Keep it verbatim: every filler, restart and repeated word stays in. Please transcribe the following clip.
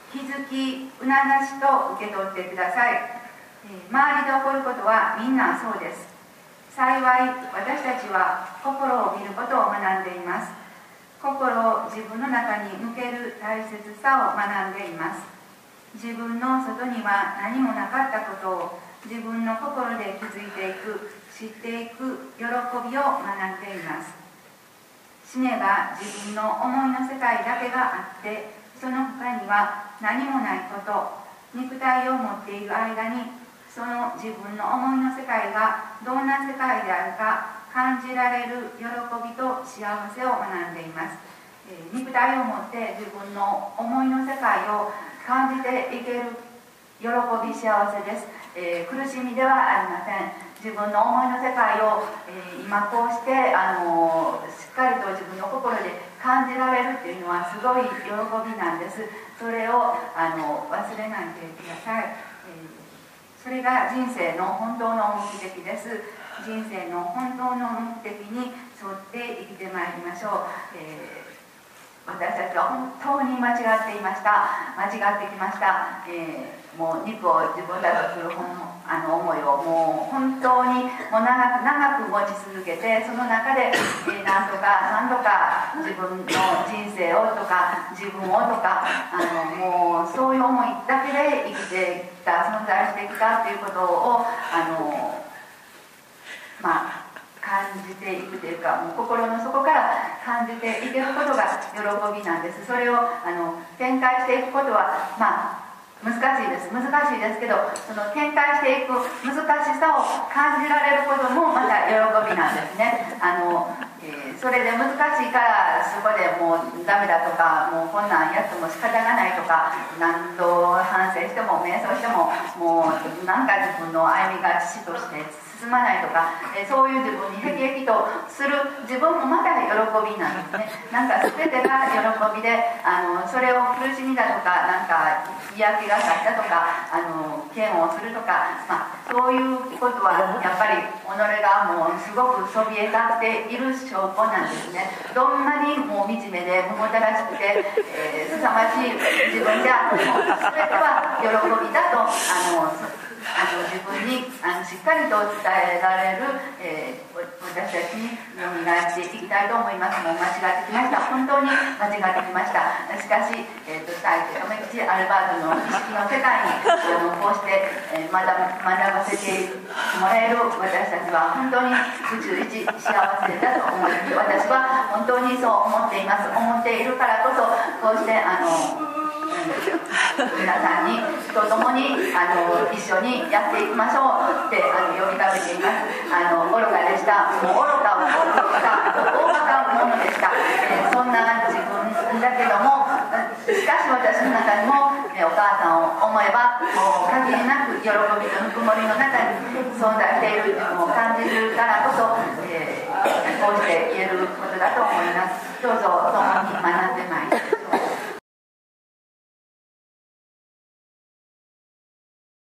気づき、促しと受け取ってください。周りで起こることはみんなそうです。幸い私たちは心を見ることを学んでいます。心を自分の中に向ける大切さを学んでいます。自分の外には何もなかったことを自分の心で気づいていく、知っていく喜びを学んでいます。死ねば自分の思いの世界だけがあって、その他には何もないこと、肉体を持っている間にその自分の思いの世界がどんな世界であるか感じられる喜びと幸せを学んでいます。えー、肉体を持って自分の思いの世界を感じていける喜び、幸せです。えー、苦しみではありません。自分の思いの世界を、えー、今こうして、あのー、しっかりと自分の心で感じられるっていうのはすごい喜びなんです。それを、あのー、忘れないでください。えー、それが人生の本当の目的です。人生の本当の目的に沿って生きてまいりましょう。えー私たちは本当に間違っていました。間違ってきました。えー、もう肉を自分だとするあの思いをもう本当にもう長く長く持ち続けて、その中で、えー、何とか何とか自分の人生をとか自分をとかあのもうそういう思いだけで生きてきた、存在してきたということをあのまあ感じていくというか、もう心の底から感じていけることが喜びなんです。それをあの展開していくことはまあ難しいです難しいですけど、その展開していく難しさを感じられることもまた喜びなんですね。あの、えー、それで難しいからそこでもうダメだとか、もうこんなんやっても仕方がないとか、何度反省しても瞑想してももうなんか自分の歩みが父として進まないとか、えー、そういう自分にへきへきとする自分もまた喜びなんですね。なんか全てが喜びで、あのそれを苦しみだとか、なんか嫌気がさしたとか、あの嫌悪をするとか、まあ、そういうことはやっぱり己がもうすごくそびえ立っている証拠なんですね。どんなにもう惨めでもたらしくて、えー、凄まじい自分であっても全ては喜びだとあのあの自分にあのしっかりと伝えられる、えー、私たちによみがえっていきたいと思います。もう間違ってきました。本当に間違ってきました。しかし、えーと、大抵留吉アルバートの意識の世界にあのこうして、えー、学学ばせてもらえる私たちは本当に宇宙一幸せだと思います。私は本当にそう思っています。思っているからこそこうしてあの皆さんにと共にあの一緒にやっていきましょうってあの呼びかけています。あの愚かでした。もう愚かを愚か大バカ者でした。えー、そんな自分だけども、しかし私の中にも、えー、お母さんを思えばもう限りなく喜びとぬくもりの中に存在している自分を感じるからこそ、えー、こうして言えることだと思います。どうぞ共に学んでまいります。